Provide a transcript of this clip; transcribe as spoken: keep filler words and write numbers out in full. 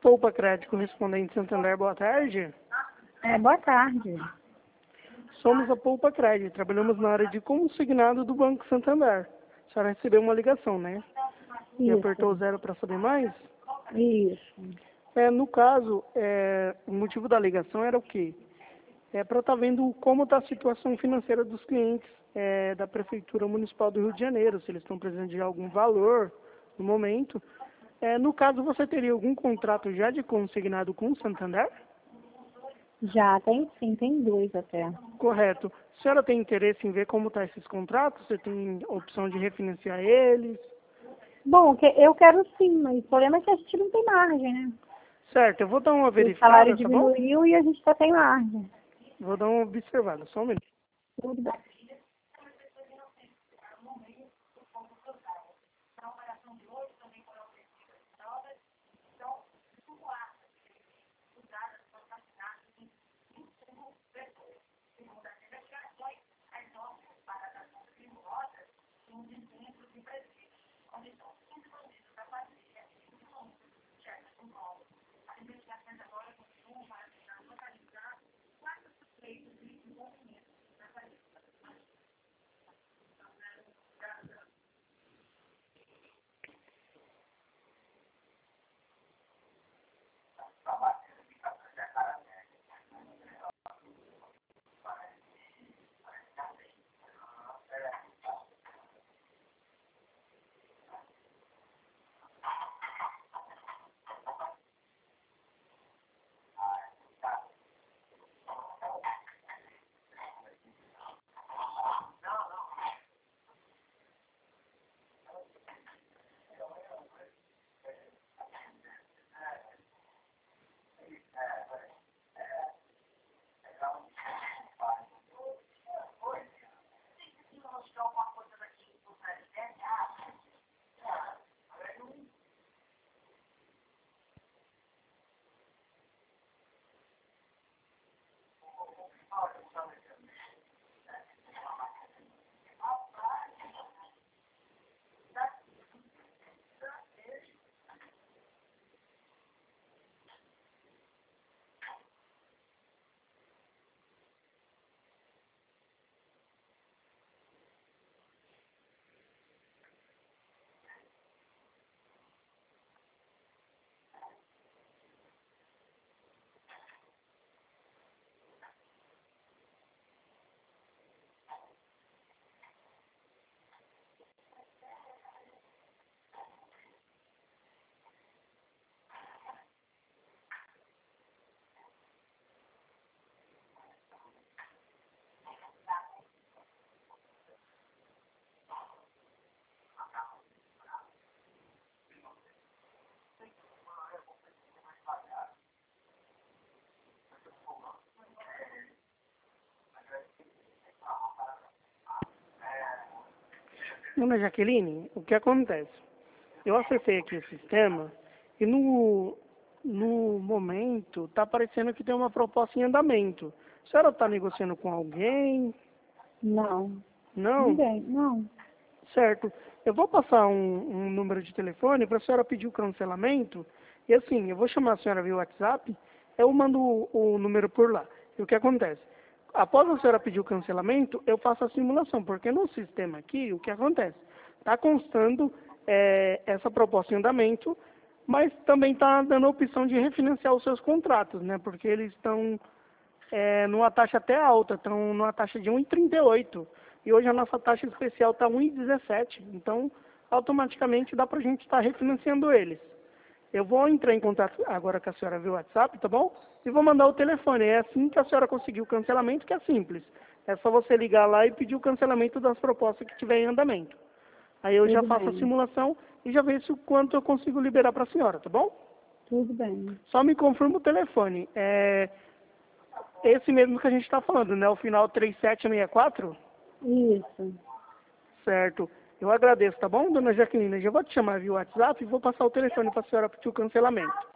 Poupa Crédito Correspondente Santander, boa tarde. É, boa tarde. Somos a Poupa Crédito, trabalhamos na área de consignado do Banco Santander. A senhora recebeu uma ligação, né? E Isso. apertou zero para saber mais? Isso. É, no caso, é, o motivo da ligação era o quê? É para estar vendo como está a situação financeira dos clientes é, da Prefeitura Municipal do Rio de Janeiro, se eles estão precisando de algum valor no momento. É, no caso, você teria algum contrato já de consignado com o Santander? Já, tem sim, tem dois até. Correto. A senhora tem interesse em ver como estão esses contratos? Você tem opção de refinanciar eles? Bom, que- eu quero sim, mas o problema é que a gente não tem margem, né? Certo, eu vou dar uma O salário verificada, tá bom? diminuiu e a gente só tem margem. Vou dar uma observada, só um minuto. Tudo bem. Dona Jaqueline, o que acontece? Eu acessei aqui o sistema e no, no momento está parecendo que tem uma proposta em andamento. A senhora está negociando com alguém? Não. Não? Ninguém, não. Certo. Eu vou passar um, um número de telefone para a senhora pedir o cancelamento. E assim, eu vou chamar a senhora via WhatsApp, eu mando o, o número por lá. E o que acontece? Após a senhora pedir o cancelamento, eu faço a simulação, porque no sistema aqui, o que acontece? Está constando é, essa proposta em andamento, mas também está dando a opção de refinanciar os seus contratos, né? Porque eles estão é, numa taxa até alta, estão numa taxa de um vírgula trinta e oito. E hoje a nossa taxa especial está um vírgula dezessete. Então, automaticamente dá para a gente estar refinanciando eles. Eu vou entrar em contato agora com a senhora via WhatsApp, tá bom? E vou mandar o telefone. É assim que a senhora conseguir o cancelamento, que é simples. É só você ligar lá e pedir o cancelamento das propostas que tiver em andamento. Aí eu já Tudo faço a bem. simulação e já vejo o quanto eu consigo liberar para a senhora, tá bom? Tudo bem. Só me confirma o telefone. É esse mesmo que a gente está falando, né? O final três sete seis quatro? Isso. Certo. Eu agradeço, tá bom, dona Jaqueline? Já vou te chamar via WhatsApp e vou passar o telefone para a senhora pedir o cancelamento.